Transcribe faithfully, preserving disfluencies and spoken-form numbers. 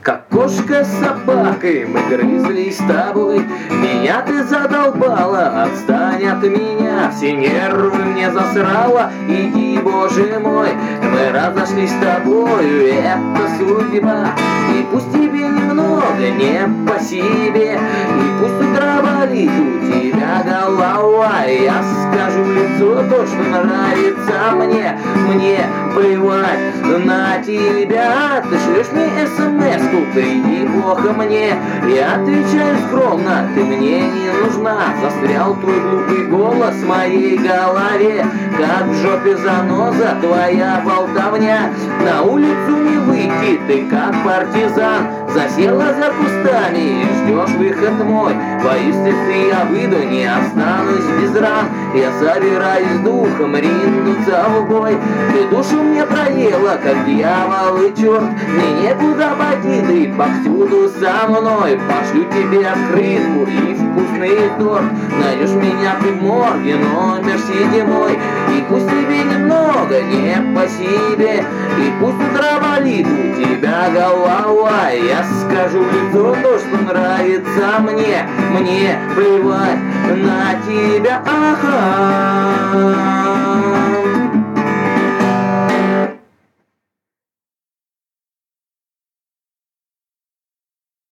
Как кошка с собакой мы грызлись с тобой. Меня ты задолбала, отстань от меня. Все нервы мне засрала, иди, боже мой. Мы разошлись с тобою, это судьба. И пусть тебе немного не по себе, и пусть с утра болит у тебя голова. Я скажу в лицо то, что нравится мне. Мне плевать на тебя. Ты шлешь мне смс-ку, ты неплохо мне. Я отвечаю скромно, ты мне не нужна. Застрял твой глупый голос в моей голове, как в жопе заноза твоя болтовня. На улицу не выйти, ты как партизан. Засела за кустами и ждешь выход мой. Боюсь, если я выйду, не останусь без ран. Я собираюсь духом ринуться в бой. Ты душу мне проела, как дьявол и черт. Мне некуда пойти, ты повсюду со мной. Пошлю тебе открытку и вкусный торт. Найдешь меня ты в морге, номер седьмой. И пусть тебе немного не по себе, и пусть утро болит у тебя голова. Я скажу в лицо то, что нравится мне. Мне плевать на тебя, ага.